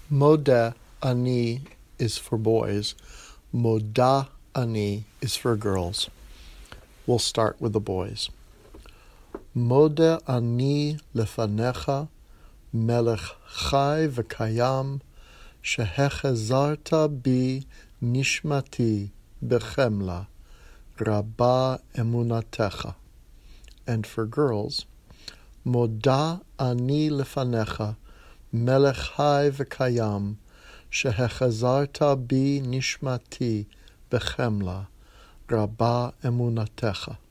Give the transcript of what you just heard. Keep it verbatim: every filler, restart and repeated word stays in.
Moda ani is for boys. Moda ani is for girls. We'll start with the boys. Moda ani lefanecha melech chai v'kayam shehechazarta bi nishmati bechemla rabba emunatecha. And for girls, Moda ani lefanecha melech chai v'kayam shehechazarta bi nishmati bechemla rabba emunatecha.